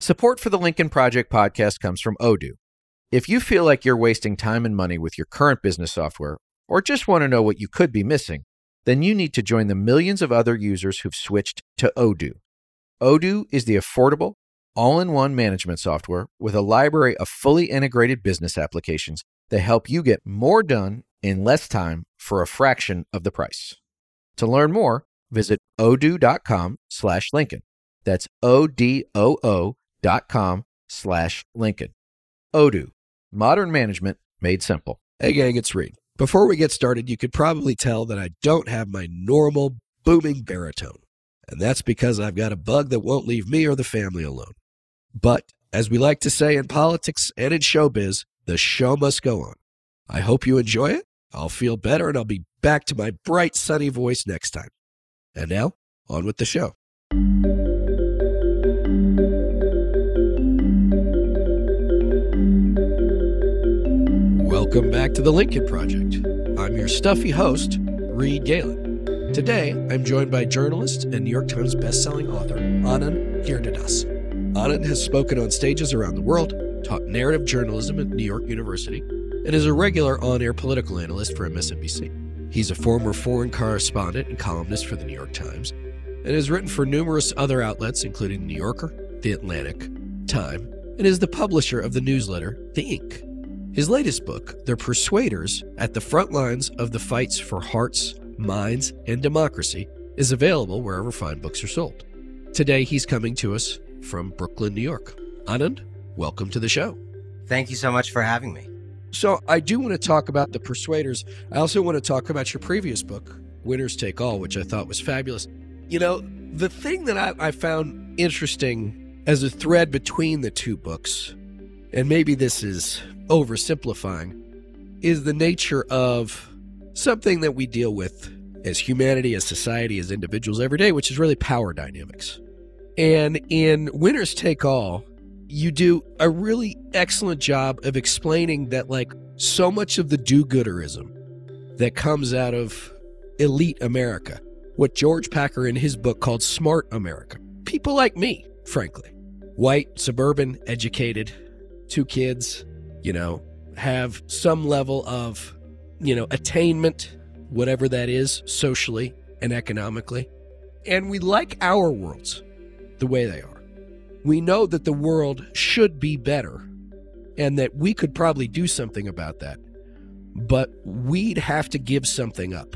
Support for the Lincoln Project podcast comes from Odoo. If you feel like you're wasting time and money with your current business software, or just want to know what you could be missing, then you need to join the millions of other users who've switched to Odoo. Odoo is the affordable, all-in-one management software with a library of fully integrated business applications that help you get more done in less time for a fraction of the price. To learn more, visit odoo.com/Lincoln. That's odoo.com/Lincoln. Odoo, modern management made simple. Hey gang, it's Reed. Before we get started, you could probably tell that I don't have my normal booming baritone. And that's because I've got a bug that won't leave me or the family alone. But, as we like to say in politics and in showbiz, the show must go on. I hope you enjoy it. I'll feel better and I'll be back to my bright, sunny voice next time. And now, on with the show. Welcome back to the Lincoln Project. I'm your stuffy host, Reed Galen. Today, I'm joined by journalist and New York Times bestselling author Anand Giridharadas. Anand has spoken on stages around the world, taught narrative journalism at New York University, and is a regular on-air political analyst for MSNBC. He's a former foreign correspondent and columnist for the New York Times, and has written for numerous other outlets, including The New Yorker, The Atlantic, Time, and is the publisher of the newsletter The Ink. His latest book, The Persuaders, At the Front Lines of the Fights for Hearts, Minds, and Democracy, is available wherever fine books are sold. Today, he's coming to us from Brooklyn, New York. Anand, welcome to the show. Thank you so much for having me. So I do want to talk about The Persuaders. I also want to talk about your previous book, Winners Take All, which I thought was fabulous. You know, the thing that I found interesting as a thread between the two books, and maybe this is oversimplifying, is the nature of something that we deal with as humanity, as society, as individuals every day, which is really power dynamics. And in Winners Take All, you do a really excellent job of explaining that, like, so much of the do-gooderism that comes out of elite America, what George Packer in his book called smart America, people like me, frankly, white, suburban, educated, 2 kids, have some level of, attainment, whatever that is, socially and economically. And we like our worlds the way they are. We know that the world should be better and that we could probably do something about that, but we'd have to give something up.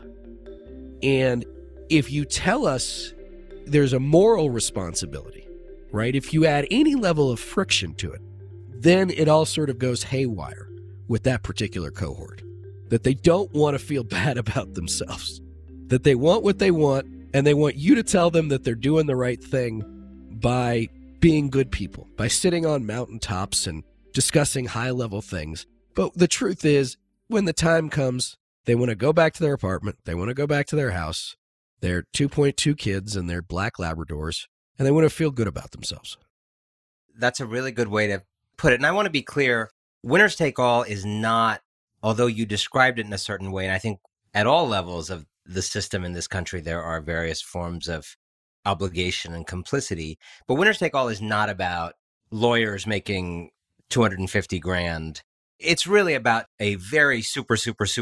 And if you tell us there's a moral responsibility, right? If you add any level of friction to it, then it all sort of goes haywire with that particular cohort. That they don't want to feel bad about themselves. That they want what they want, and they want you to tell them that they're doing the right thing by being good people, by sitting on mountaintops and discussing high-level things. But the truth is, when the time comes, they want to go back to their apartment, they want to go back to their house, their 2.2 kids and their black Labradors, and they want to feel good about themselves. That's a really good way to put it. And I want to be clear, Winners Take All is not, although you described it in a certain way, and I think at all levels of the system in this country, there are various forms of obligation and complicity. But Winners Take All is not about lawyers making 250 grand. It's really about a very super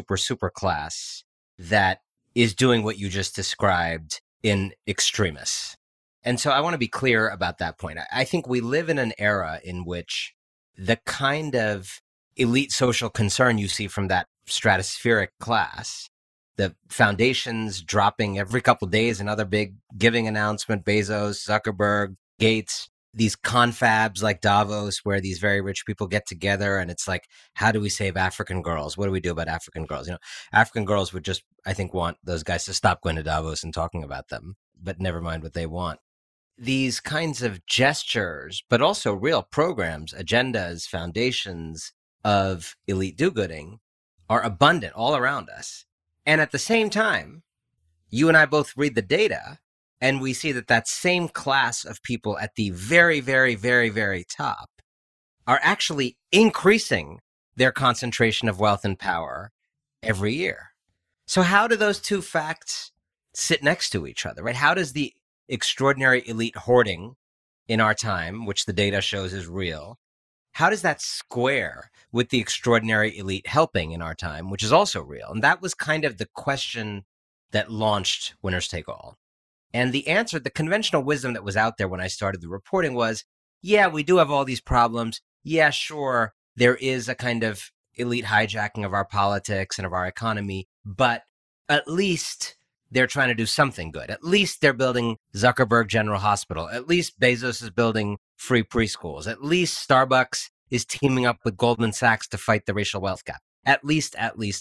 class that is doing what you just described in extremis. And so I want to be clear about that point. I think we live in an era in which the kind of elite social concern you see from that stratospheric class, the foundations dropping every couple of days, another big giving announcement, Bezos, Zuckerberg, Gates, these confabs like Davos, where these very rich people get together and it's like, how do we save African girls? What do we do about African girls? African girls would just, I think, want those guys to stop going to Davos and talking about them, but never mind what they want. These kinds of gestures, but also real programs, agendas, foundations of elite do-gooding are abundant all around us. And at the same time, you and I both read the data and we see that that same class of people at the very, very, very, very top are actually increasing their concentration of wealth and power every year. So how do those two facts sit next to each other, right? How does the extraordinary elite hoarding in our time, which the data shows is real, how does that square with the extraordinary elite helping in our time, which is also real? And that was kind of the question that launched Winners Take All. And the answer, the conventional wisdom that was out there when I started the reporting was, yeah, we do have all these problems. Yeah, sure, there is a kind of elite hijacking of our politics and of our economy, but at least they're trying to do something good. At least they're building Zuckerberg General Hospital. At least Bezos is building free preschools. At least Starbucks is teaming up with Goldman Sachs to fight the racial wealth gap. At least.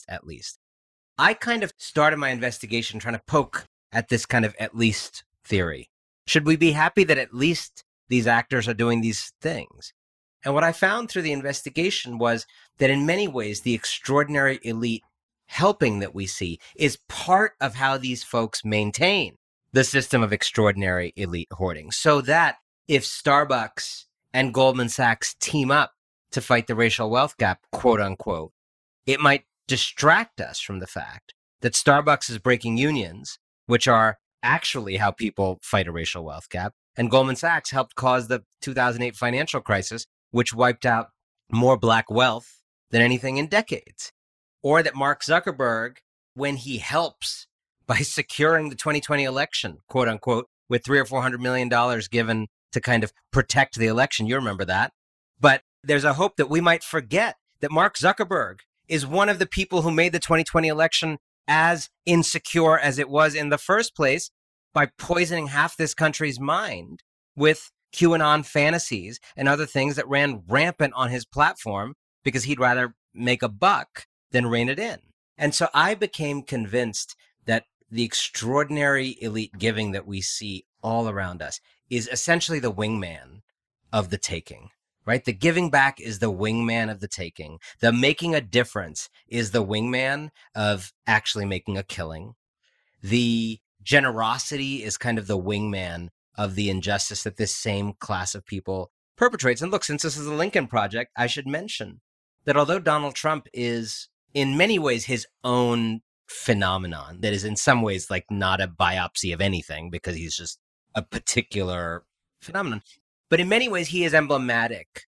I kind of started my investigation trying to poke at this kind of at least theory. Should we be happy that at least these actors are doing these things? And what I found through the investigation was that in many ways, the extraordinary elite helping that we see is part of how these folks maintain the system of extraordinary elite hoarding. So that if Starbucks and Goldman Sachs team up to fight the racial wealth gap, quote unquote, it might distract us from the fact that Starbucks is breaking unions, which are actually how people fight a racial wealth gap. And Goldman Sachs helped cause the 2008 financial crisis, which wiped out more black wealth than anything in decades. Or that Mark Zuckerberg, when he helps by securing the 2020 election, quote unquote, with $300 or $400 million given to kind of protect the election. You remember that. But there's a hope that we might forget that Mark Zuckerberg is one of the people who made the 2020 election as insecure as it was in the first place by poisoning half this country's mind with QAnon fantasies and other things that ran rampant on his platform because he'd rather make a buck than rein it in. And so I became convinced that the extraordinary elite giving that we see all around us is essentially the wingman of the taking, right? The giving back is the wingman of the taking. The making a difference is the wingman of actually making a killing. The generosity is kind of the wingman of the injustice that this same class of people perpetrates. And look, since this is a Lincoln Project, I should mention that although Donald Trump is in many ways his own phenomenon, that is in some ways like not a biopsy of anything because he's just a particular phenomenon, but in many ways he is emblematic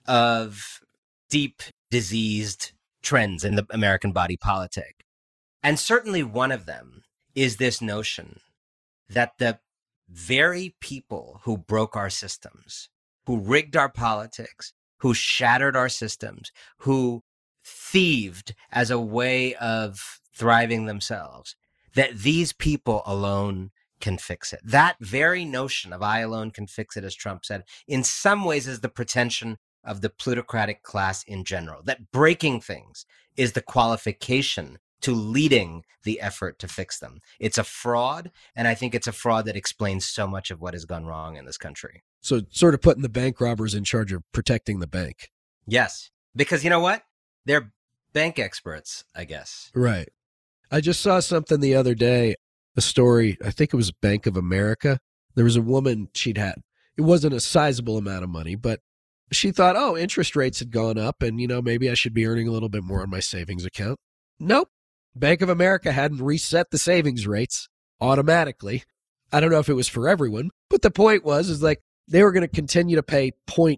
of deep diseased trends in the American body politic. And certainly one of them is this notion that the very people who broke our systems, who rigged our politics, who shattered our systems, who thieved as a way of thriving themselves, that these people alone can fix it. That very notion of I alone can fix it, as Trump said, in some ways is the pretension of the plutocratic class in general, that breaking things is the qualification to leading the effort to fix them. It's a fraud, and I think it's a fraud that explains so much of what has gone wrong in this country. So sort of putting the bank robbers in charge of protecting the bank. Yes, because you know what? They're bank experts, I guess. Right. I just saw something the other day, a story, I think it was Bank of America. There was a woman it wasn't a sizable amount of money, but she thought, oh, interest rates had gone up and, maybe I should be earning a little bit more on my savings account. Nope. Bank of America hadn't reset the savings rates automatically. I don't know if it was for everyone, but the point is like they were going to continue to pay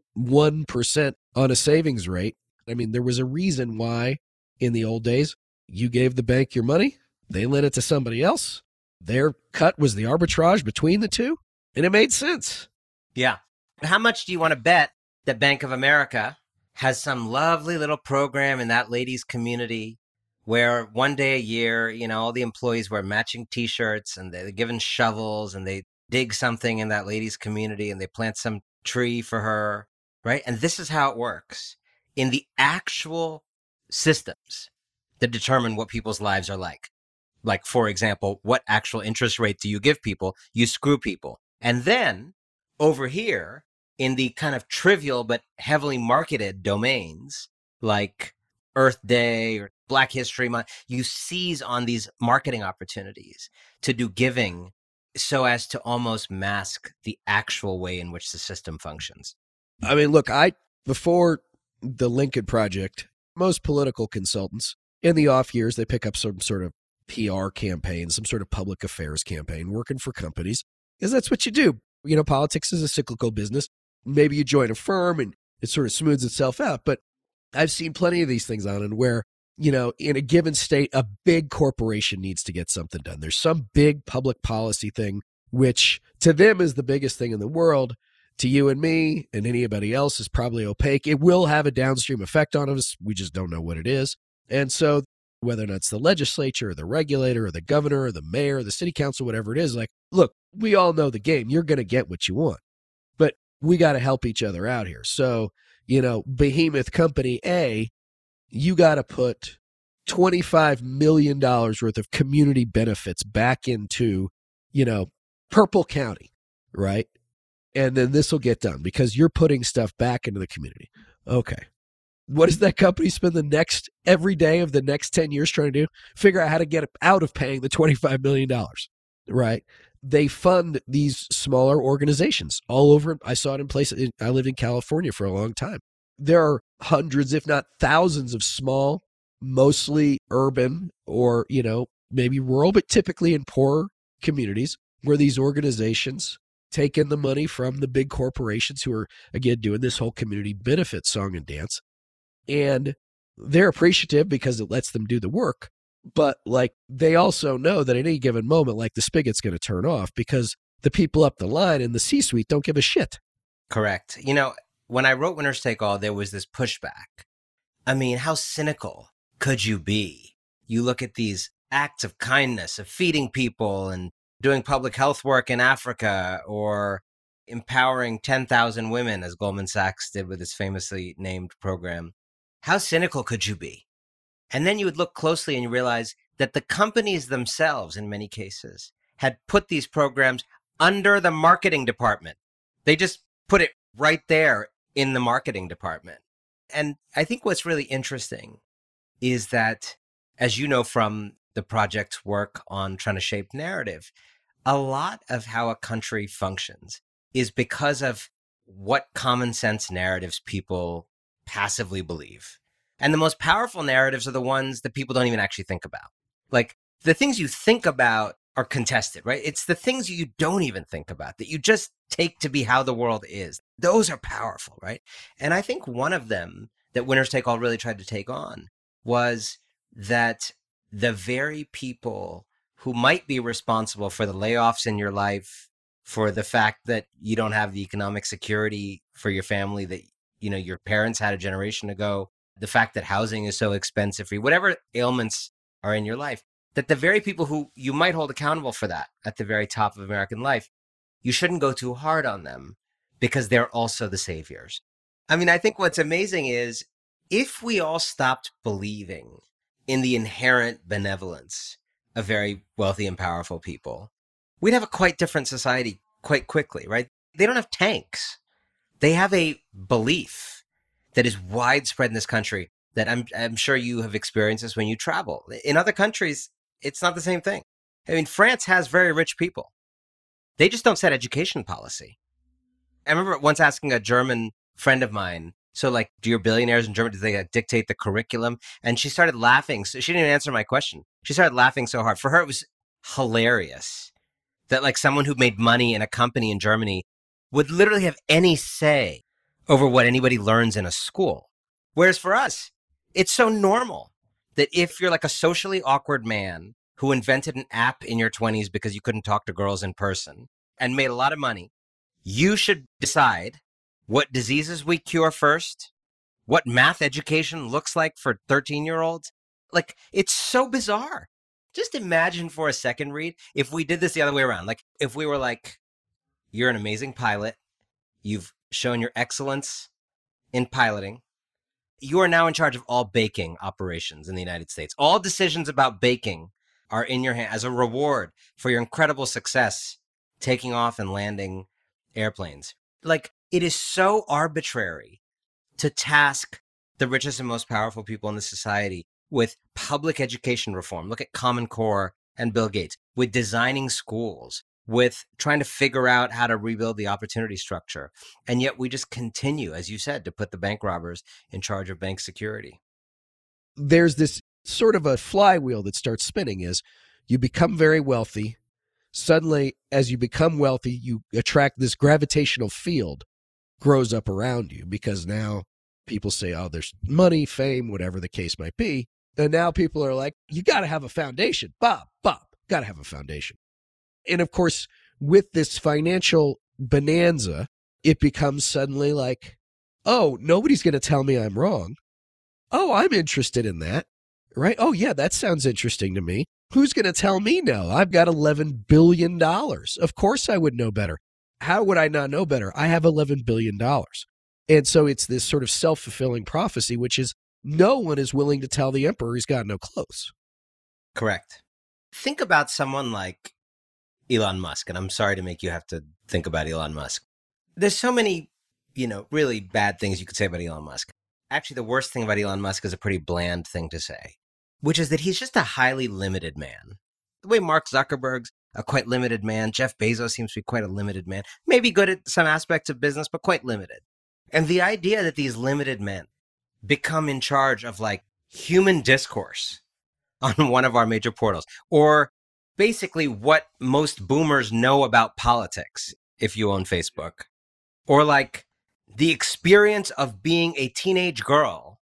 0.1% on a savings rate. I mean, there was a reason why in the old days you gave the bank your money, they lent it to somebody else. Their cut was the arbitrage between the two, and it made sense. Yeah. How much do you want to bet that Bank of America has some lovely little program in that ladies' community where one day a year, all the employees wear matching T-shirts and they're given shovels and they dig something in that ladies' community and they plant some tree for her, right? And this is how it works. In the actual systems that determine what people's lives are like, for example, what actual interest rate do you give people? You screw people. And then over here in the kind of trivial but heavily marketed domains like Earth Day or Black History Month, you seize on these marketing opportunities to do giving so as to almost mask the actual way in which the system functions. I mean, look, before the Lincoln Project, most political consultants in the off years, they pick up some sort of PR campaign, some sort of public affairs campaign, working for companies, because that's what you do. Politics is a cyclical business. Maybe you join a firm and it sort of smooths itself out. But I've seen plenty of these things on, and where, in a given state, a big corporation needs to get something done. There's some big public policy thing, which to them is the biggest thing in the world. To you and me and anybody else is probably opaque. It will have a downstream effect on us. We just don't know what it is. And so whether or not it's the legislature or the regulator or the governor or the mayor or the city council, whatever it is, like, look, we all know the game. You're going to get what you want, but we got to help each other out here. So, behemoth company A, you got to put $25 million worth of community benefits back into, Purple County, right? And then this will get done because you're putting stuff back into the community. Okay. What does that company spend every day of the next 10 years trying to do? Figure out how to get out of paying the $25 million, right? They fund these smaller organizations all over. I saw it in places. I lived in California for a long time. There are hundreds, if not thousands, of small, mostly urban or, maybe rural, but typically in poorer communities where these organizations take in the money from the big corporations who are, again, doing this whole community benefit song and dance. And they're appreciative because it lets them do the work. But they also know that at any given moment, the spigot's going to turn off because the people up the line in the C-suite don't give a shit. Correct. When I wrote Winners Take All, there was this pushback. I mean, how cynical could you be? You look at these acts of kindness, of feeding people and doing public health work in Africa, or empowering 10,000 women, as Goldman Sachs did with its famously named program. How cynical could you be? And then you would look closely and you realize that the companies themselves, in many cases, had put these programs under the marketing department. They just put it right there in the marketing department. And I think what's really interesting is that, as you know from the project's work on trying to shape narrative, a lot of how a country functions is because of what common sense narratives people passively believe. And the most powerful narratives are the ones that people don't even actually think about. The things you think about are contested, right? It's the things you don't even think about that you just take to be how the world is. Those are powerful, right? And I think one of them that Winners Take All really tried to take on was that the very people who might be responsible for the layoffs in your life, for the fact that you don't have the economic security for your family that, your parents had a generation ago, the fact that housing is so expensive for you, whatever ailments are in your life, that the very people who you might hold accountable for that at the very top of American life, you shouldn't go too hard on them because they're also the saviors. I mean, I think what's amazing is if we all stopped believing in the inherent benevolence of very wealthy and powerful people, we'd have a quite different society quite quickly, right? They don't have tanks. They have a belief that is widespread in this country that I'm sure you have experienced this when you travel. In other countries, it's not the same thing. I mean, France has very rich people. They just don't set education policy. I remember once asking a German friend of mine, so do your billionaires in Germany, do they dictate the curriculum? And she started laughing. So she didn't even answer my question. She started laughing so hard. For her, it was hilarious that someone who made money in a company in Germany would literally have any say over what anybody learns in a school. Whereas for us, it's so normal that if you're a socially awkward man who invented an app in your 20s because you couldn't talk to girls in person and made a lot of money, you should decide what diseases we cure first, what math education looks like for 13-year-olds. It's so bizarre. Just imagine for a second, Reed, if we did this the other way around. If we were you're an amazing pilot, you've shown your excellence in piloting, you are now in charge of all baking operations in the United States. All decisions about baking are in your hand as a reward for your incredible success taking off and landing airplanes. It is so arbitrary to task the richest and most powerful people in the society with public education reform. Look at Common Core and Bill Gates, with designing schools, with trying to figure out how to rebuild the opportunity structure. And yet we just continue, as you said, to put the bank robbers in charge of bank security. There's this sort of a flywheel that starts spinning is you become very wealthy. suddenly, as you become wealthy, you attract this gravitational field grows up around you because now people say, oh, there's money, fame, whatever the case might be. And now people are like, you got to have a foundation. Bob, got to have a foundation. And of course, with this financial bonanza, it becomes suddenly like, oh, nobody's going to tell me I'm wrong. Oh, I'm interested in that, right? Oh, yeah, that sounds interesting to me. Who's going to tell me no? I've got $11 billion. Of course I would know better. How would I not know better? I have $11 billion. And so it's this sort of self-fulfilling prophecy, which is no one is willing to tell the emperor he's got no clothes. Correct. Think about someone like Elon Musk, and I'm sorry to make you have to think about Elon Musk. There's so many, really bad things you could say about Elon Musk. Actually, the worst thing about Elon Musk is a pretty bland thing to say, which is that he's just a highly limited man. The way Mark Zuckerberg's a quite limited man, Jeff Bezos seems to be quite a limited man, maybe good at some aspects of business, but quite limited. And the idea that these limited men become in charge of like human discourse on one of our major portals, or basically what most boomers know about politics if you own Facebook, or like the experience of being a teenage girl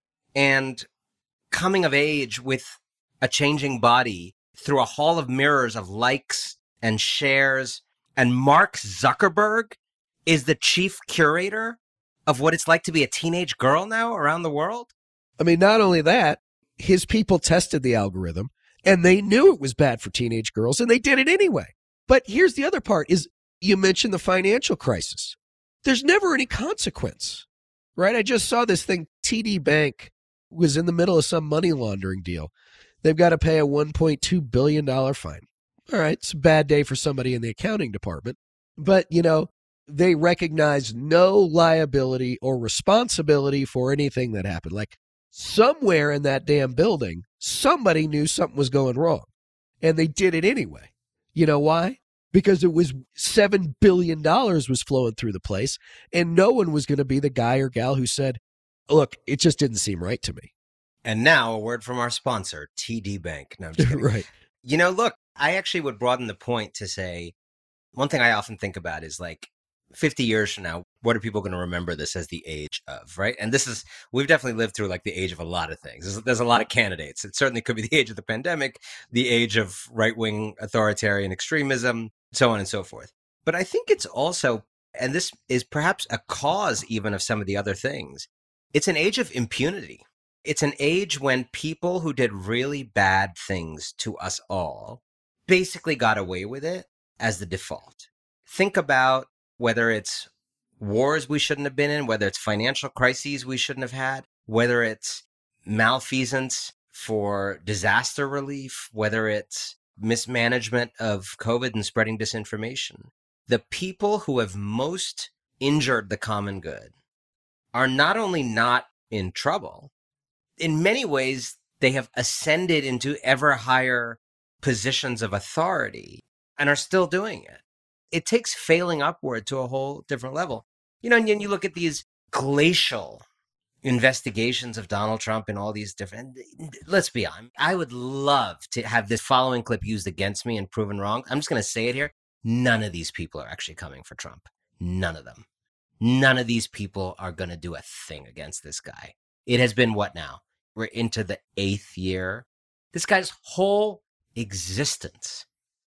and coming of age with a changing body through a hall of mirrors of likes and shares. And Mark Zuckerberg is the chief curator of what it's like to be a teenage girl now around the world. I mean, not only that, his people tested the algorithm and they knew it was bad for teenage girls and they did it anyway. But here's the other part is you mentioned the financial crisis. There's never any consequence, right? I just saw this thing. TD Bank was in the middle of some money laundering deal. They've got to pay a $1.2 billion fine. All right, it's a bad day for somebody in the accounting department. But, they recognize no liability or responsibility for anything that happened. Like somewhere in that damn building, somebody knew something was going wrong. And they did it anyway. You know why? Because it was $7 billion was flowing through the place. And no one was going to be the guy or gal who said, look, it just didn't seem right to me. And now a word from our sponsor, TD Bank. No, I'm just kidding. Right. Look, I actually would broaden the point to say, one thing I often think about is like 50 years from now, what are people going to remember this as the age of, right? And we've definitely lived through like the age of a lot of things. There's a lot of candidates. It certainly could be the age of the pandemic, the age of right-wing authoritarian extremism, so on and so forth. But I think it's also, and this is perhaps a cause even of some of the other things, it's an age of impunity. It's an age when people who did really bad things to us all basically got away with it as the default. Think about whether it's wars we shouldn't have been in, whether it's financial crises we shouldn't have had, whether it's malfeasance for disaster relief, whether it's mismanagement of COVID and spreading disinformation. The people who have most injured the common good are not only not in trouble, in many ways, they have ascended into ever higher positions of authority and are still doing it. It takes failing upward to a whole different level. And you look at these glacial investigations of Donald Trump and all these different, let's be honest, I would love to have this following clip used against me and proven wrong. I'm just going to say it here. None of these people are actually coming for Trump. None of them. None of these people are going to do a thing against this guy. It has been what now? We're into the 8th year. This guy's whole existence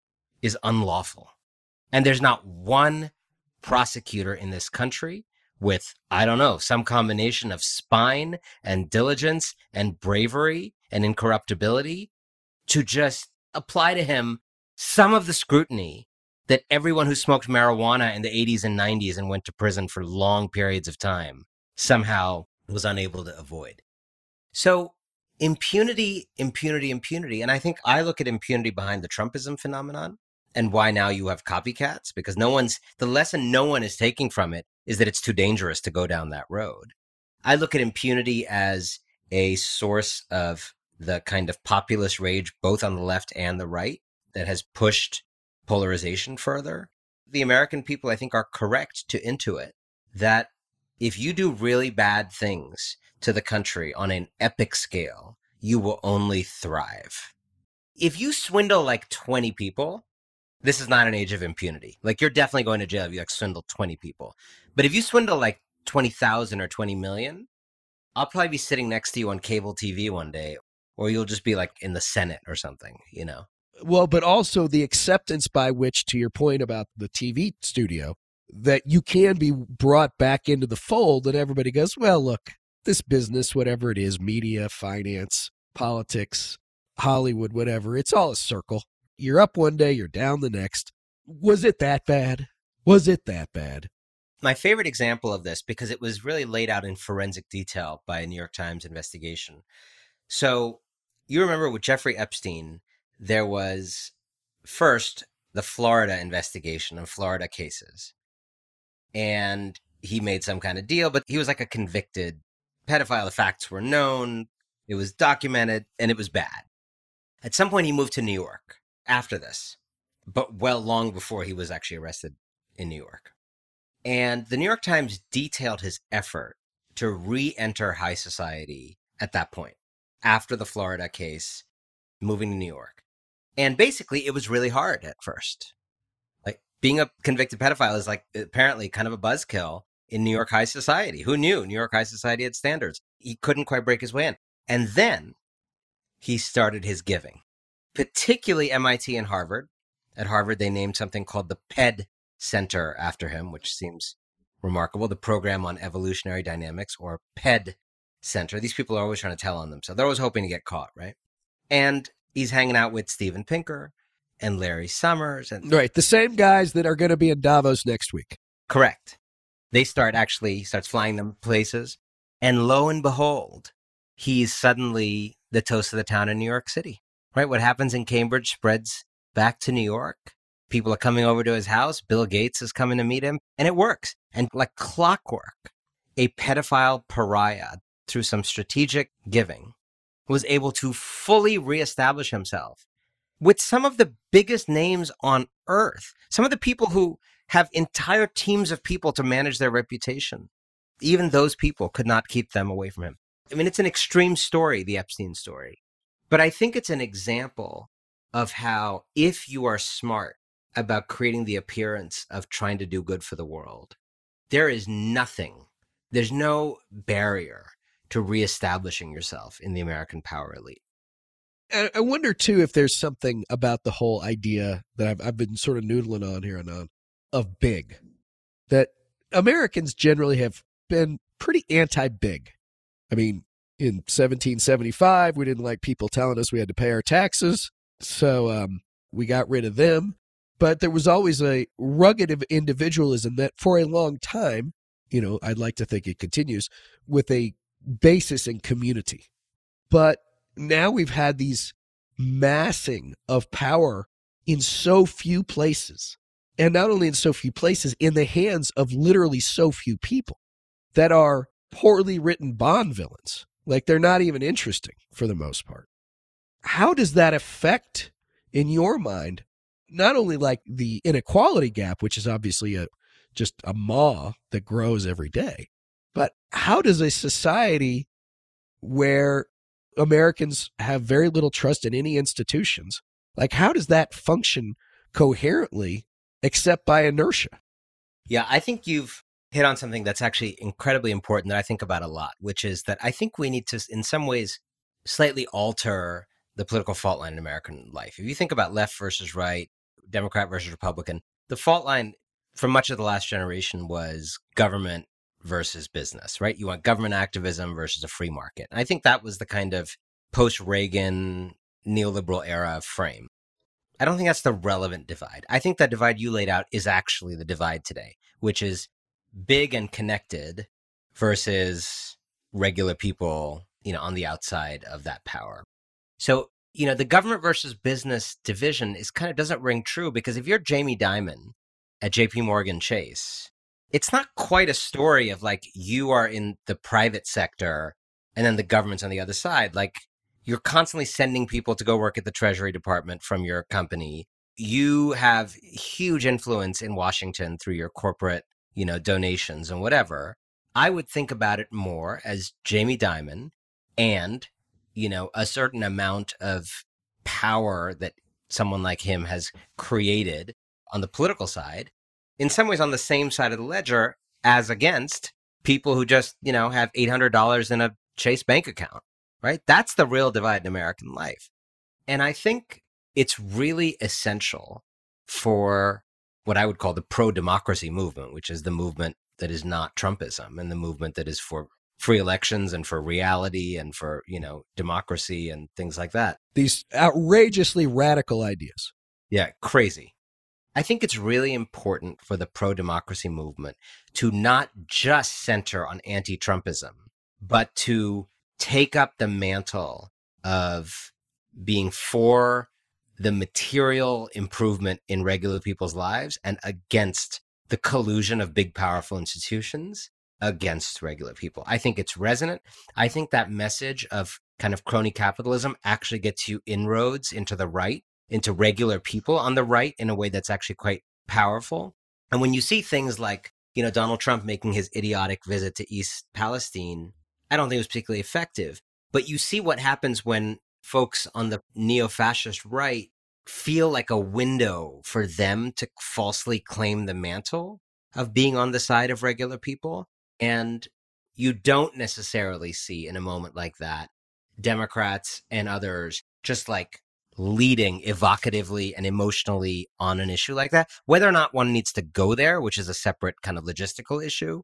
is unlawful. And there's not one prosecutor in this country with, some combination of spine and diligence and bravery and incorruptibility to just apply to him some of the scrutiny that everyone who smoked marijuana in the 80s and 90s and went to prison for long periods of time somehow was unable to avoid. So impunity, impunity, impunity. And I think I look at impunity behind the Trumpism phenomenon and why now you have copycats, because the lesson no one is taking from it is that it's too dangerous to go down that road. I look at impunity as a source of the kind of populist rage, both on the left and the right, that has pushed polarization further. The American people, I think, are correct to intuit that if you do really bad things to the country on an epic scale, you will only thrive. If you swindle like 20 people this is not an age of impunity. Like, you're definitely going to jail if you like swindle 20 people. But if you swindle like 20,000 or 20 million, I'll probably be sitting next to you on cable TV one day, or you'll just be like in the Senate or something, you know? Well, but also the acceptance by which, to your point about the TV studio, that you can be brought back into the fold, and everybody goes, well, look, this business, whatever it is, media, finance, politics, Hollywood, whatever, it's all a circle. You're up one day, you're down the next. Was it that bad? Was it that bad? My favorite example of this, because it was really laid out in forensic detail by a New York Times investigation. So you remember with Jeffrey Epstein, there was first the Florida investigation of Florida cases. And he made some kind of deal, but he was like a convicted pedophile. The facts were known, it was documented, and it was bad. At some point, he moved to New York after this, but long before he was actually arrested in New York. And the New York Times detailed his effort to re-enter high society at that point, after the Florida case, moving to New York. And basically, it was really hard at first. Like, being a convicted pedophile is like apparently kind of a buzzkill in New York high society. Who knew New York high society had standards? He couldn't quite break his way in. And then he started his giving, particularly MIT and Harvard. At Harvard, they named something called the PED Center after him, which seems remarkable. The Program on Evolutionary Dynamics, or PED Center. These people are always trying to tell on themselves. They're always hoping to get caught, right? And he's hanging out with Steven Pinker and Larry Summers. And Right, the same guys that are going to be in Davos next week. correct. He starts flying them places. And lo and behold, he's suddenly the toast of the town in New York City, right? What happens in Cambridge spreads back to New York. People are coming over to his house. Bill Gates is coming to meet him, and it works. And like clockwork, a pedophile pariah, through some strategic giving, was able to fully reestablish himself with some of the biggest names on earth, some of the people who have entire teams of people to manage their reputation. Even those people could not keep them away from him. I mean, it's an extreme story, the Epstein story. But I think it's an example of how, if you are smart about creating the appearance of trying to do good for the world, there's no barrier to reestablishing yourself in the American power elite. I wonder, too, if there's something about the whole idea that I've been sort of noodling on here and on, of big, that Americans generally have been pretty anti-big. I mean, in 1775, we didn't like people telling us we had to pay our taxes, so we got rid of them. But there was always a rugged individualism that for a long time, I'd like to think it continues, with a basis in community. But now we've had these massing of power in so few places, and not only in so few places, in the hands of literally so few people that are poorly written Bond villains. Like, they're not even interesting for the most part. How does that affect, in your mind, not only like the inequality gap, which is obviously just a maw that grows every day, but how does a society where Americans have very little trust in any institutions, like, how does that function coherently except by inertia? Yeah, I think you've hit on something that's actually incredibly important that I think about a lot, which is that I think we need to, in some ways, slightly alter the political fault line in American life. If you think about left versus right, Democrat versus Republican, the fault line for much of the last generation was government versus business, right? You want government activism versus a free market. And I think that was the kind of post-Reagan neoliberal era frame. I don't think that's the relevant divide. I think that divide you laid out is actually the divide today, which is big and connected versus regular people, on the outside of that power. So, the government versus business division doesn't ring true, because if you're Jamie Dimon at JP Morgan Chase, it's not quite a story of like you are in the private sector and then the government's on the other side. Like, you're constantly sending people to go work at the Treasury Department from your company. You have huge influence in Washington through your corporate, donations and whatever. I would think about it more as Jamie Dimon and, a certain amount of power that someone like him has created on the political side, in some ways on the same side of the ledger as against people who just, have $800 in a Chase bank account, right? That's the real divide in American life. And I think it's really essential for what I would call the pro-democracy movement, which is the movement that is not Trumpism and the movement that is for free elections and for reality and for, democracy and things like that. These outrageously radical ideas. Yeah, crazy. I think it's really important for the pro-democracy movement to not just center on anti-Trumpism, but to take up the mantle of being for the material improvement in regular people's lives and against the collusion of big, powerful institutions against regular people. I think it's resonant. I think that message of kind of crony capitalism actually gets you inroads into the right, into regular people on the right in a way that's actually quite powerful. And when you see things like, Donald Trump making his idiotic visit to East Palestine, I don't think it was particularly effective. But you see what happens when folks on the neo-fascist right feel like a window for them to falsely claim the mantle of being on the side of regular people. And you don't necessarily see in a moment like that, Democrats and others just like leading evocatively and emotionally on an issue like that. Whether or not one needs to go there, which is a separate kind of logistical issue,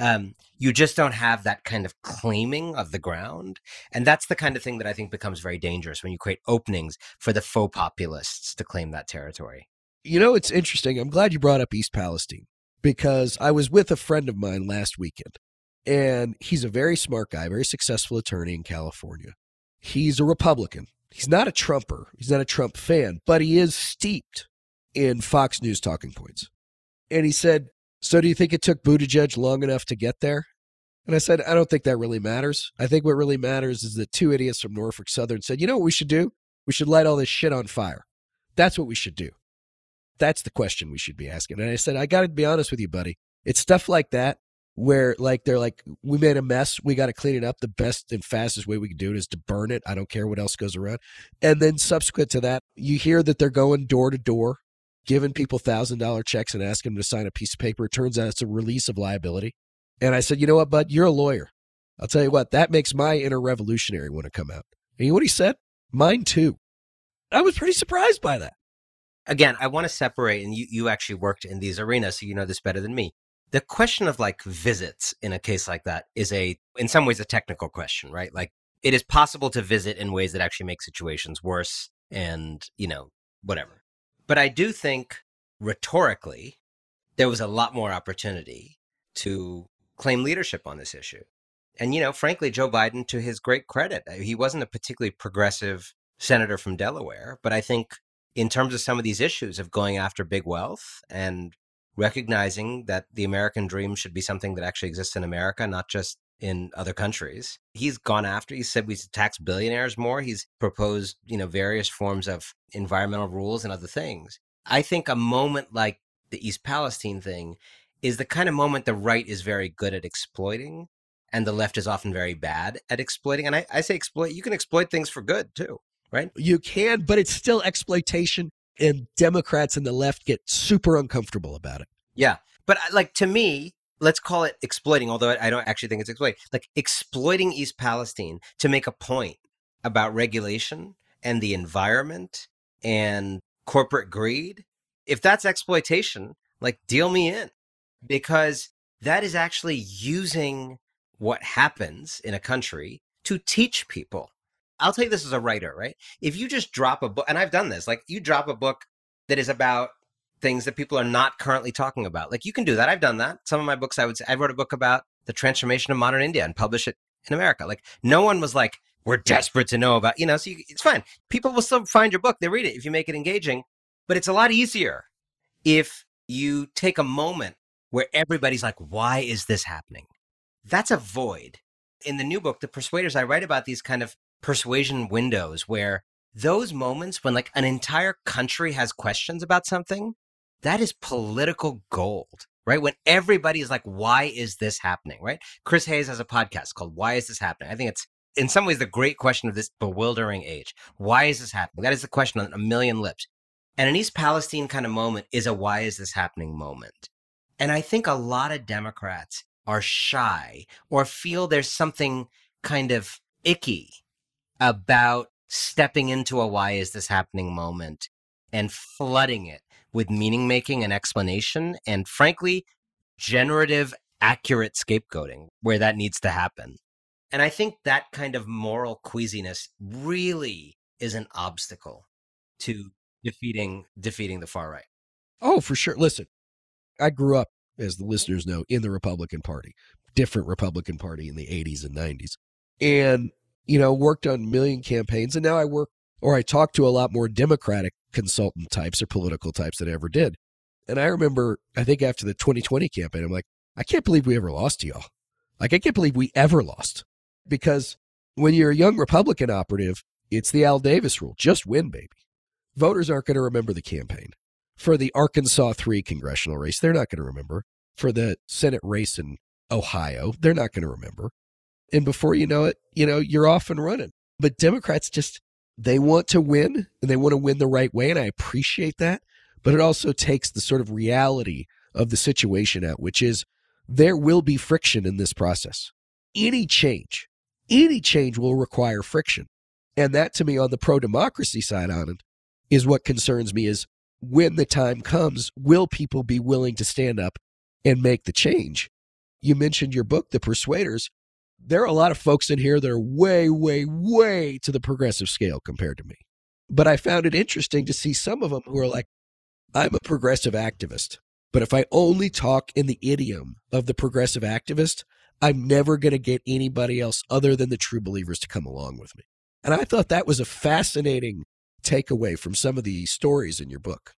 you just don't have that kind of claiming of the ground. And that's the kind of thing that I think becomes very dangerous when you create openings for the faux populists to claim that territory. It's interesting. I'm glad you brought up East Palestine because I was with a friend of mine last weekend, and he's a very smart guy, very successful attorney in California. He's a Republican. He's not a Trumper. He's not a Trump fan, but he is steeped in Fox News talking points. And he said, so do you think it took Buttigieg long enough to get there? And I said, I don't think that really matters. I think what really matters is that two idiots from Norfolk Southern said, you know what we should do? We should light all this shit on fire. That's what we should do. That's the question we should be asking. And I said, I got to be honest with you, buddy. It's stuff like that where they're like, we made a mess. We got to clean it up. The best and fastest way we can do it is to burn it. I don't care what else goes around. And then subsequent to that, you hear that they're going door to door, giving people $1,000 checks and asking them to sign a piece of paper. It turns out it's a release of liability. And I said, you know what, bud? You're a lawyer. I'll tell you what, that makes my inner revolutionary want to come out. And you know what he said? Mine too. I was pretty surprised by that. Again, I want to separate, and you actually worked in these arenas, so you know this better than me. The question of like visits in a case like that is in some ways a technical question, right? Like it is possible to visit in ways that actually make situations worse and, whatever. But I do think rhetorically, there was a lot more opportunity to claim leadership on this issue. And, frankly, Joe Biden, to his great credit, he wasn't a particularly progressive senator from Delaware, but I think in terms of some of these issues of going after big wealth and recognizing that the American dream should be something that actually exists in America, not just in other countries. He said we should tax billionaires more. He's proposed, various forms of environmental rules and other things. I think a moment like the East Palestine thing is the kind of moment the right is very good at exploiting and the left is often very bad at exploiting. And I say exploit, you can exploit things for good too, right? You can, but it's still exploitation. And Democrats and the left get super uncomfortable about it. Yeah. But like to me, let's call it exploiting, although I don't actually think it's exploiting. Like exploiting East Palestine to make a point about regulation and the environment and corporate greed. If that's exploitation, like deal me in, because that is actually using what happens in a country to teach people. I'll tell you this as a writer, right? If you just drop a book, and I've done this, like you drop a book that is about things that people are not currently talking about. Like you can do that. I've done that. Some of my books, I wrote a book about the transformation of modern India and published it in America. Like no one was like, we're desperate to know about, so it's fine. People will still find your book. They read it if you make it engaging, but it's a lot easier if you take a moment where everybody's like, why is this happening? That's a void. In the new book, The Persuaders, I write about these kind of persuasion windows where those moments when like an entire country has questions about something, that is political gold, right? When everybody is like, why is this happening, right? Chris Hayes has a podcast called Why Is This Happening? I think it's in some ways, the great question of this bewildering age. Why is this happening? That is the question on a million lips. And an East Palestine kind of moment is a why is this happening moment. And I think a lot of Democrats are shy or feel there's something kind of icky about stepping into a why is this happening moment and flooding it with meaning making and explanation and, frankly, generative, accurate scapegoating where that needs to happen. And I think that kind of moral queasiness really is an obstacle to defeating the far right. Oh, for sure. Listen, I grew up, as the listeners know, in the Republican Party, different Republican Party in the 80s and 90s. And, worked on a million campaigns. And now I talk to a lot more Democratic consultant types or political types than I ever did. And I remember, I think after the 2020 campaign, I'm like, I can't believe we ever lost to y'all. Like, I can't believe we ever lost. Because when you're a young Republican operative, it's the Al Davis rule. Just win, baby. Voters aren't going to remember the campaign. For the Arkansas 3 congressional race, they're not going to remember. For the Senate race in Ohio, they're not going to remember. And before you know it, you're off and running. But Democrats they want to win, and they want to win the right way, and I appreciate that. But it also takes the sort of reality of the situation out, which is there will be friction in this process. Any change will require friction. And that, to me, on the pro-democracy side on it, is what concerns me is when the time comes, will people be willing to stand up and make the change? You mentioned your book, The Persuaders. There are a lot of folks in here that are way, way, way to the progressive scale compared to me. But I found it interesting to see some of them who are like, I'm a progressive activist, but if I only talk in the idiom of the progressive activist, I'm never going to get anybody else other than the true believers to come along with me. And I thought that was a fascinating takeaway from some of the stories in your book.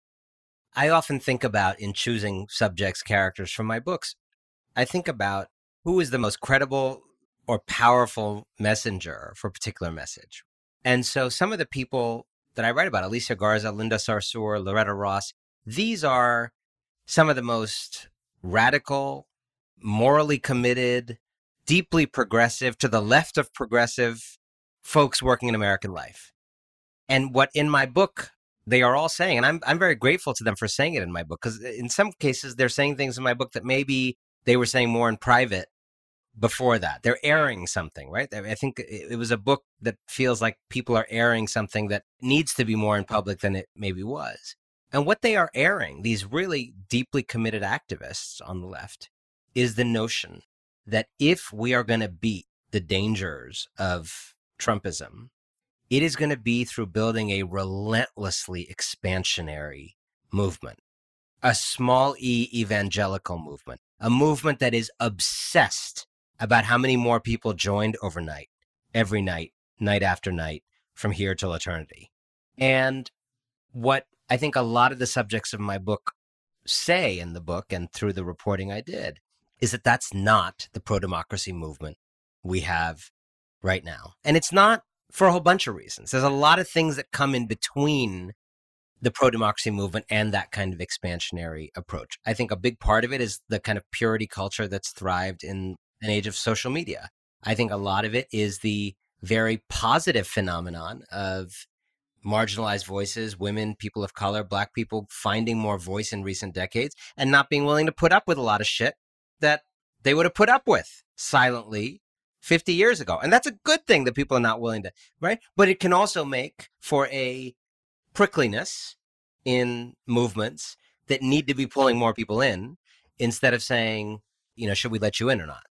I often think about, in choosing subjects, characters from my books, I think about who is the most credible or powerful messenger for a particular message. And so some of the people that I write about, Alicia Garza, Linda Sarsour, Loretta Ross, these are some of the most radical, morally committed, deeply progressive, to the left of progressive folks working in American life. And what in my book they are all saying, and I'm very grateful to them for saying it in my book, because in some cases they're saying things in my book that maybe they were saying more in private before that. They're airing something, right? I think it was a book that feels like people are airing something that needs to be more in public than it maybe was. And what they are airing, these really deeply committed activists on the left, is the notion that if we are going to beat the dangers of Trumpism, it is going to be through building a relentlessly expansionary movement, a small e evangelical movement, a movement that is obsessed about how many more people joined overnight, every night, night after night, from here till eternity. And what I think a lot of the subjects of my book say in the book and through the reporting I did is that that's not the pro-democracy movement we have right now. And it's not for a whole bunch of reasons. There's a lot of things that come in between the pro-democracy movement and that kind of expansionary approach. I think a big part of it is the kind of purity culture that's thrived in an age of social media. I think a lot of it is the very positive phenomenon of marginalized voices, women, people of color, Black people finding more voice in recent decades and not being willing to put up with a lot of shit that they would have put up with silently 50 years ago. And that's a good thing that people are not willing to, right? But it can also make for a prickliness in movements that need to be pulling more people in instead of saying, should we let you in or not?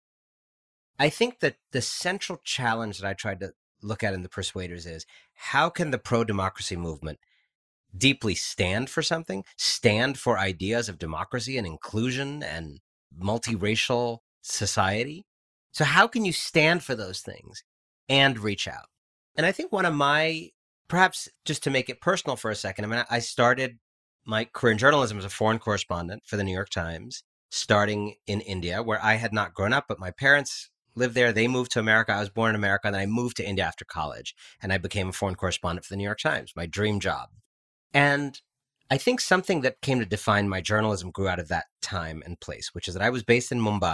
I think that the central challenge that I tried to look at in The Persuaders is how can the pro-democracy movement deeply stand for something, stand for ideas of democracy and inclusion and multiracial society? So how can you stand for those things and reach out? And I think one of my, perhaps just to make it personal for a second, I started my career in journalism as a foreign correspondent for the New York Times, starting in India, where I had not grown up, but my parents lived there. They moved to America. I was born in America. And then I moved to India after college. And I became a foreign correspondent for the New York Times, my dream job. And I think something that came to define my journalism grew out of that time and place, which is that I was based in Mumbai.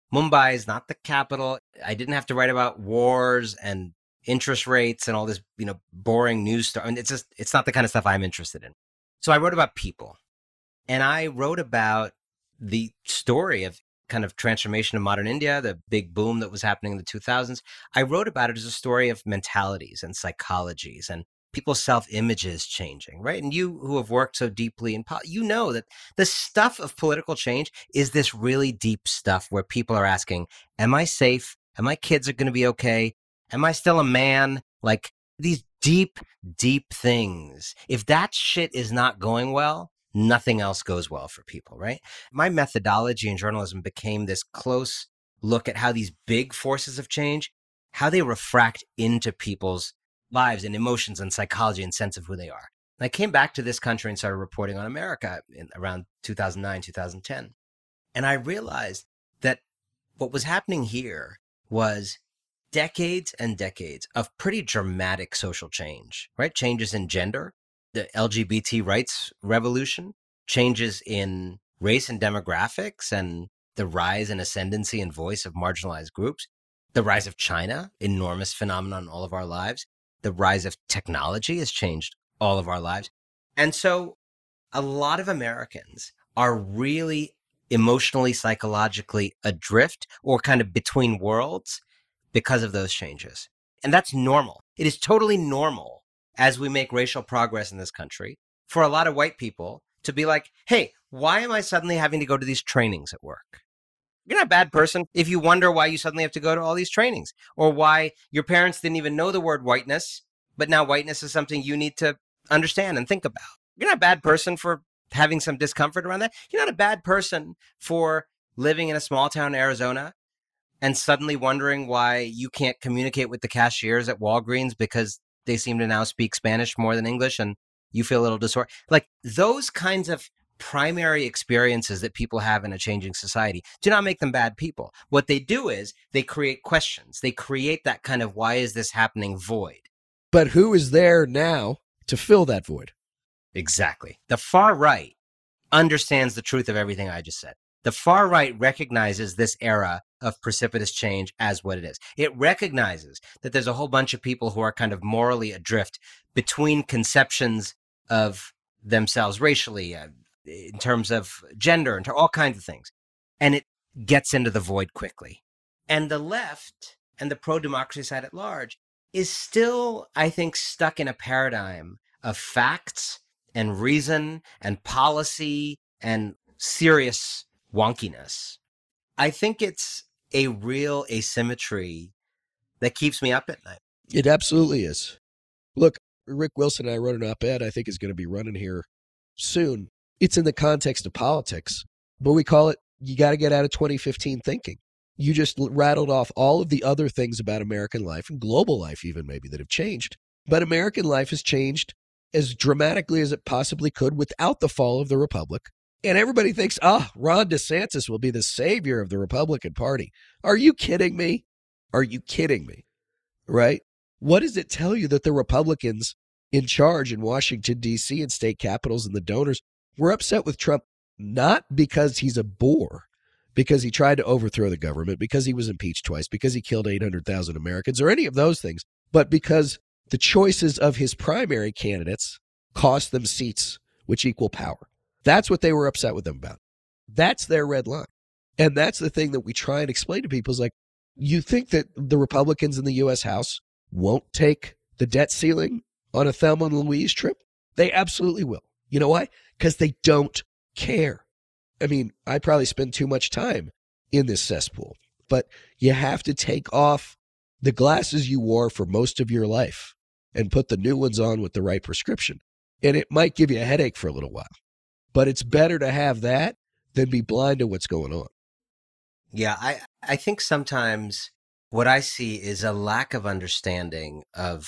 Mumbai is not the capital. I didn't have to write about wars and interest rates and all this, boring news stuff. I mean, it's not the kind of stuff I'm interested in. So I wrote about people, and I wrote about the story of kind of transformation of modern India, the big boom that was happening in the 2000s. I wrote about it as a story of mentalities and psychologies and people's self-images changing, right? And you who have worked so deeply in you know that the stuff of political change is this really deep stuff where people are asking, am I safe? Am my kids are going to be okay? Am I still a man? Like these deep, deep things. If that shit is not going well, nothing else goes well for people, right? My methodology in journalism became this close look at how these big forces of change, how they refract into people's lives and emotions and psychology and sense of who they are. And I came back to this country and started reporting on America around 2009, 2010. And I realized that what was happening here was decades and decades of pretty dramatic social change, right? Changes in gender, the LGBT rights revolution, changes in race and demographics, and the rise and ascendancy and voice of marginalized groups, the rise of China, enormous phenomenon in all of our lives. The rise of technology has changed all of our lives. And so a lot of Americans are really emotionally, psychologically adrift or kind of between worlds because of those changes. And that's normal. It is totally normal as we make racial progress in this country for a lot of white people to be like, hey, why am I suddenly having to go to these trainings at work? You're not a bad person if you wonder why you suddenly have to go to all these trainings, or why your parents didn't even know the word whiteness, but now whiteness is something you need to understand and think about. You're not a bad person for having some discomfort around that. You're not a bad person for living in a small town in Arizona and suddenly wondering why you can't communicate with the cashiers at Walgreens because they seem to now speak Spanish more than English and you feel a little disordered. Like those kinds of primary experiences that people have in a changing society do not make them bad people. What they do is they create questions. They create that kind of why is this happening void. But who is there now to fill that void? Exactly. The far right understands the truth of everything I just said. The far right recognizes this era of precipitous change as what it is. It recognizes that there's a whole bunch of people who are kind of morally adrift between conceptions of themselves racially, in terms of gender, and all kinds of things. And it gets into the void quickly. And the left and the pro-democracy side at large is still, I think, stuck in a paradigm of facts and reason and policy and serious wonkiness. I think it's a real asymmetry that keeps me up at night. It absolutely is. Look, Rick Wilson and I wrote an op-ed I think is going to be running here soon. It's in the context of politics, but we call it, you got to get out of 2015 thinking. You just rattled off all of the other things about American life and global life even maybe that have changed. But American life has changed as dramatically as it possibly could without the fall of the Republic. And everybody thinks, Ron DeSantis will be the savior of the Republican Party. Are you kidding me? Are you kidding me? Right? What does it tell you that the Republicans in charge in Washington, D.C. and state capitals and the donors were upset with Trump, not because he's a bore, because he tried to overthrow the government, because he was impeached twice, because he killed 800,000 Americans, or any of those things, but because the choices of his primary candidates cost them seats which equal power. That's what they were upset with them about. That's their red line. And that's the thing that we try and explain to people is like, you think that the Republicans in the U.S. House won't take the debt ceiling on a Thelma and Louise trip? They absolutely will. You know why? Because they don't care. I mean, I probably spend too much time in this cesspool, but you have to take off the glasses you wore for most of your life and put the new ones on with the right prescription. And it might give you a headache for a little while, but it's better to have that than be blind to what's going on. Yeah, I think sometimes what I see is a lack of understanding of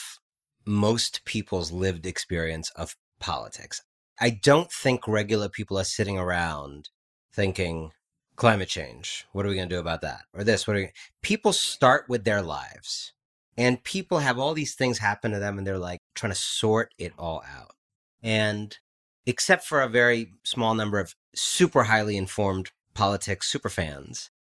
most people's lived experience of politics. I don't think regular people are sitting around thinking, climate change, what are we going to do about that? Or this, people start with their lives. And people have all these things happen to them and they're like trying to sort it all out. And except for a very small number of super highly informed politics superfans,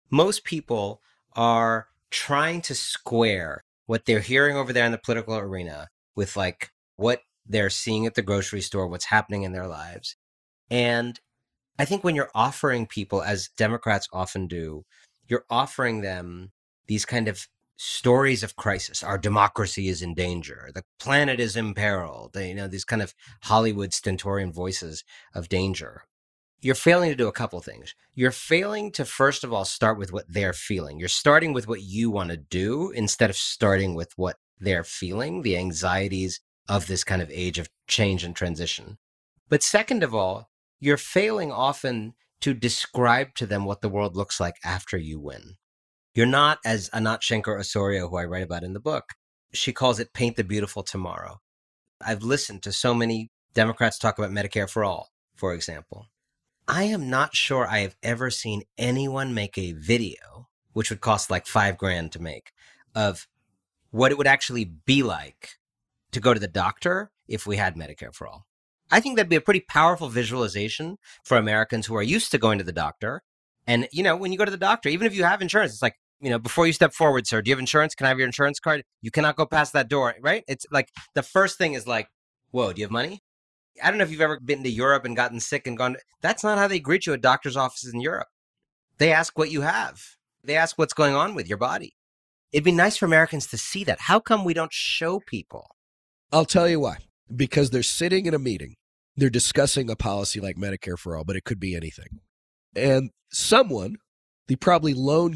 most people are trying to square what they're hearing over there in the political arena with like what they're seeing at the grocery store, what's happening in their lives. And I think when you're offering people, as Democrats often do, you're offering them these kind of stories of crisis. Our democracy is in danger. The planet is imperiled. These kind of Hollywood stentorian voices of danger. You're failing to do a couple things. You're failing to, first of all, start with what they're feeling. You're starting with what you want to do instead of starting with what they're feeling, the anxieties of this kind of age of change and transition. But second of all, you're failing often to describe to them what the world looks like after you win. You're not, as Anat Shenker-Osorio, who I write about in the book, she calls it paint the beautiful tomorrow. I've listened to so many Democrats talk about Medicare for all, for example. I am not sure I have ever seen anyone make a video, which would cost like $5,000 to make, of what it would actually be like to go to the doctor if we had Medicare for all. I think that'd be a pretty powerful visualization for Americans who are used to going to the doctor. And, when you go to the doctor, even if you have insurance, it's like, before you step forward, sir, do you have insurance? Can I have your insurance card? You cannot go past that door, right? It's like the first thing is like, whoa, do you have money? I don't know if you've ever been to Europe and gotten sick and gone. That's not how they greet you at doctor's offices in Europe. They ask what you have. They ask what's going on with your body. It'd be nice for Americans to see that. How come we don't show people? I'll tell you why. Because they're sitting in a meeting. They're discussing a policy like Medicare for all, but it could be anything. And someone, the probably lone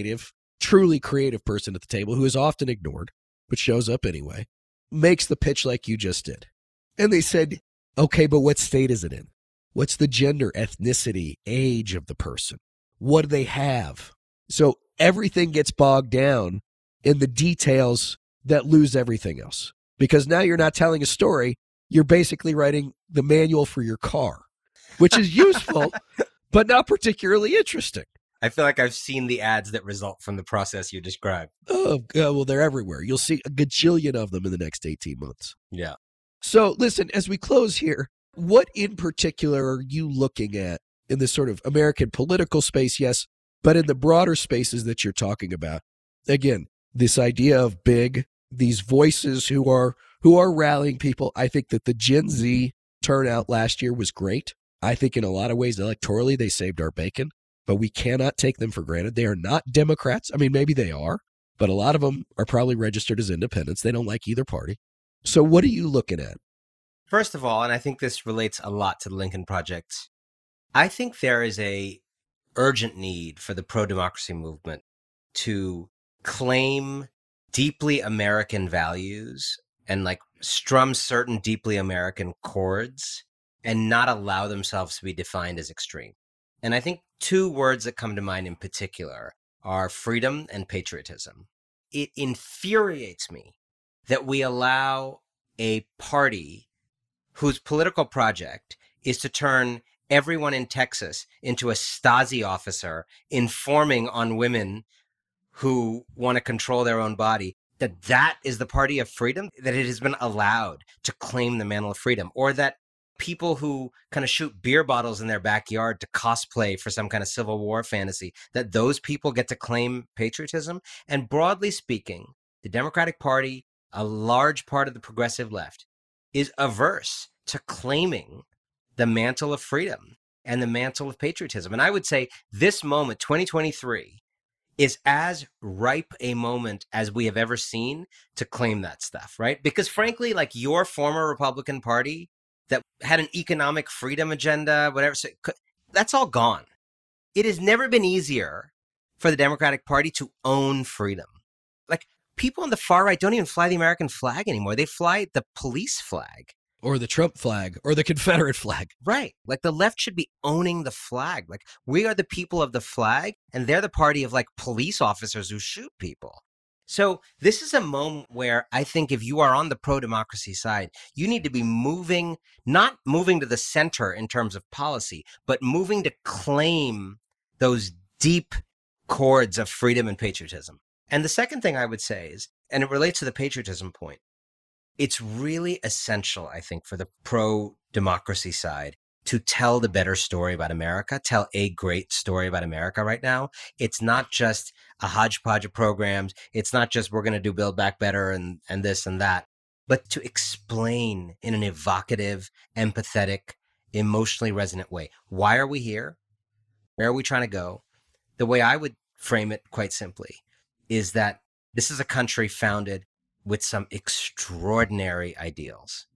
truly creative person at the table, who is often ignored, but shows up anyway, makes the pitch like you just did. And they said, okay, but what state is it in? What's the gender, ethnicity, age of the person? What do they have? So everything gets bogged down in the details that lose everything else. Because now you're not telling a story. You're basically writing the manual for your car, which is useful, but not particularly interesting. I feel like I've seen the ads that result from the process you described. Oh, well, they're everywhere. You'll see a gajillion of them in the next 18 months. Yeah. So listen, as we close here, what in particular are you looking at in this sort of American political space? Yes, but in the broader spaces that you're talking about. Again, this idea of big, these voices who are rallying people. I think that the Gen Z turnout last year was great. I think in a lot of ways, electorally, they saved our bacon, but we cannot take them for granted. They are not Democrats. I mean, maybe they are, but a lot of them are probably registered as independents. They don't like either party. So what are you looking at? First of all, and I think this relates a lot to the Lincoln Project, I think there is a urgent need for the pro-democracy movement to claim deeply American values and like strum certain deeply American chords and not allow themselves to be defined as extreme. And I think two words that come to mind in particular are freedom and patriotism. It infuriates me that we allow a party whose political project is to turn everyone in Texas into a Stasi officer informing on women who want to control their own body, that is the party of freedom, that it has been allowed to claim the mantle of freedom, or that people who kind of shoot beer bottles in their backyard to cosplay for some kind of Civil War fantasy, that those people get to claim patriotism. And broadly speaking, the Democratic Party, a large part of the progressive left, is averse to claiming the mantle of freedom and the mantle of patriotism. And I would say this moment, 2023, is as ripe a moment as we have ever seen to claim that stuff, right? Because frankly, like your former Republican Party that had an economic freedom agenda, whatever, so that's all gone. It has never been easier for the Democratic Party to own freedom. Like people on the far right don't even fly the American flag anymore. They fly the police flag. Or the Trump flag, or the Confederate flag. Right. Like the left should be owning the flag. Like we are the people of the flag, and they're the party of like police officers who shoot people. So this is a moment where I think if you are on the pro-democracy side, you need to be not moving to the center in terms of policy, but moving to claim those deep chords of freedom and patriotism. And the second thing I would say is, and it relates to the patriotism point, it's really essential, I think, for the pro-democracy side to tell the better story about America, tell a great story about America right now. It's not just a hodgepodge of programs. It's not just we're going to do Build Back Better and this and that, but to explain in an evocative, empathetic, emotionally resonant way. Why are we here? Where are we trying to go? The way I would frame it quite simply is that this is a country founded with some extraordinary ideals,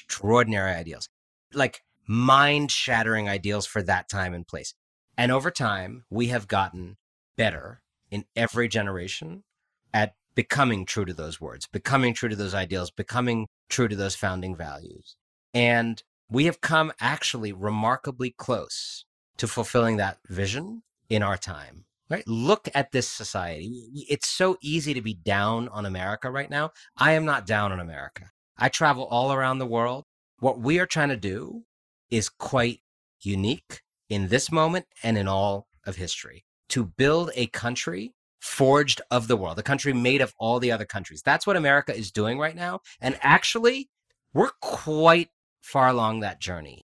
like mind-shattering ideals for that time and place. And over time, we have gotten better in every generation at becoming true to those words, becoming true to those ideals, becoming true to those founding values. And we have come actually remarkably close to fulfilling that vision in our time. Right? Look at this society. It's so easy to be down on America right now. I am not down on America. I travel all around the world. What we are trying to do is quite unique in this moment and in all of history. To build a country forged of the world, a country made of all the other countries. That's what America is doing right now. And actually, we're quite far along that journey.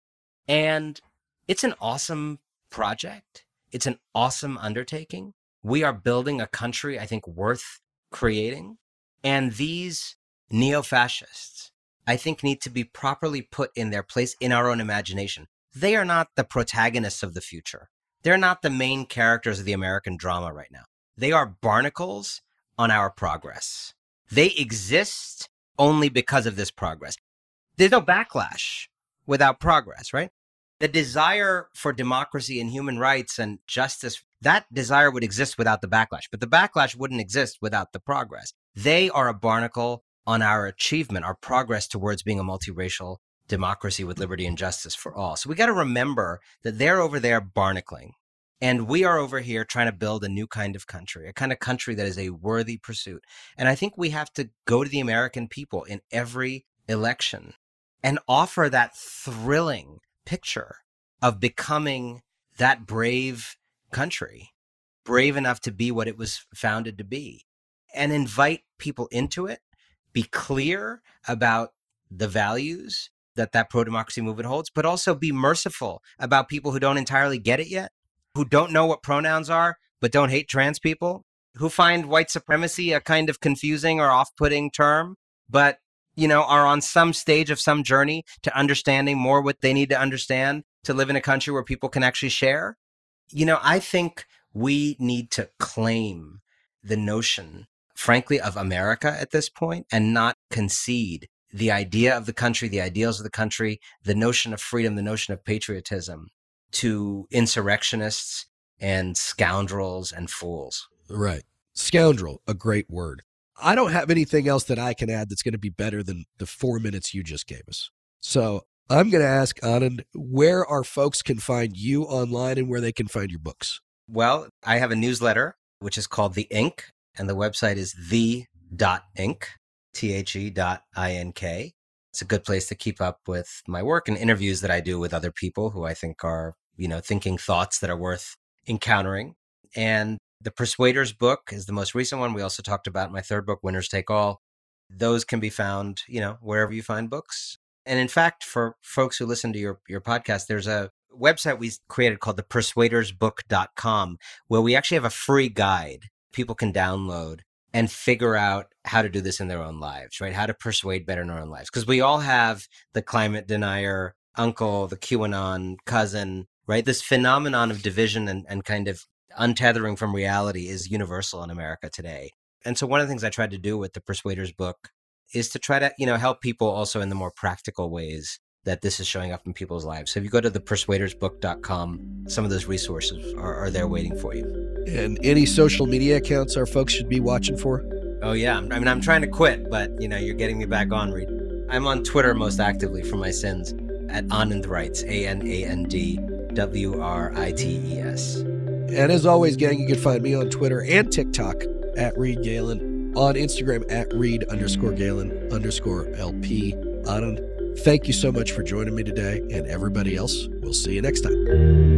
And it's an awesome project. It's an awesome undertaking. We are building a country, I think, worth creating. And these neo-fascists, I think, need to be properly put in their place in our own imagination. They are not the protagonists of the future. They're not the main characters of the American drama right now. They are barnacles on our progress. They exist only because of this progress. There's no backlash without progress, right? The desire for democracy and human rights and justice, that desire would exist without the backlash, but the backlash wouldn't exist without the progress. They are a barnacle on our achievement, our progress towards being a multiracial democracy with liberty and justice for all. So we got to remember that they're over there barnacling, and we are over here trying to build a new kind of country, a kind of country that is a worthy pursuit. And I think we have to go to the American people in every election and offer that thrilling picture of becoming that brave country, brave enough to be what it was founded to be, and invite people into it, be clear about the values that pro-democracy movement holds, but also be merciful about people who don't entirely get it yet, who don't know what pronouns are, but don't hate trans people, who find white supremacy a kind of confusing or off-putting term, but are on some stage of some journey to understanding more what they need to understand to live in a country where people can actually share. I think we need to claim the notion, frankly, of America at this point and not concede the idea of the country, the ideals of the country, the notion of freedom, the notion of patriotism to insurrectionists and scoundrels and fools. Right. Scoundrel, a great word. I don't have anything else that I can add that's going to be better than the 4 minutes you just gave us. So I'm going to ask Anand where our folks can find you online and where they can find your books. Well, I have a newsletter, which is called The Ink, and the website is the.ink, the.ink. It's a good place to keep up with my work and interviews that I do with other people who I think are, thinking thoughts that are worth encountering. And The Persuaders book is the most recent one. We also talked about my third book, Winners Take All. Those can be found, wherever you find books. And in fact, for folks who listen to your podcast, there's a website we created called thepersuadersbook.com, where we actually have a free guide people can download and figure out how to do this in their own lives, right? How to persuade better in their own lives. Because we all have the climate denier uncle, the QAnon cousin, right? This phenomenon of division and kind of untethering from reality is universal in America today. And so one of the things I tried to do with the Persuaders book is to try to, help people also in the more practical ways that this is showing up in people's lives. So if you go to thepersuadersbook.com, some of those resources are there waiting for you. And any social media accounts our folks should be watching for? Oh, yeah. I'm trying to quit, but, you're getting me back on, Reed. I'm on Twitter most actively for my sins at Anand Writes, ANANDWRITES. And as always, gang, you can find me on Twitter and TikTok at Reed Galen, on Instagram at Reed_Galen_LP. Anand, thank you so much for joining me today, and everybody else, we'll see you next time.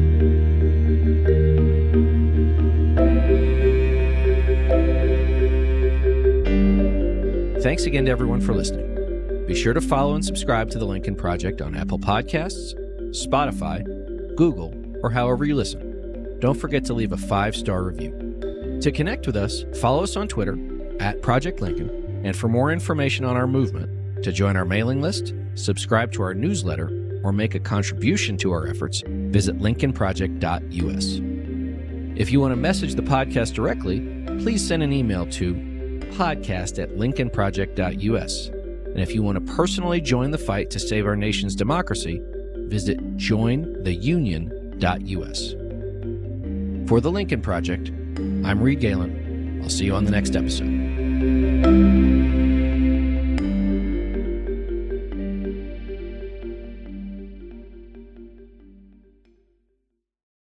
Thanks again to everyone for listening. Be sure to follow and subscribe to The Lincoln Project on Apple Podcasts, Spotify, Google, or however you listen. Don't forget to leave a 5-star review. To connect with us, follow us on Twitter @Project Lincoln, and for more information on our movement, to join our mailing list, subscribe to our newsletter, or make a contribution to our efforts, visit lincolnproject.us. If you want to message the podcast directly, please send an email to podcast@lincolnproject.us. And if you want to personally join the fight to save our nation's democracy, visit jointheunion.us. For the Lincoln Project, I'm Reed Galen. I'll see you on the next episode.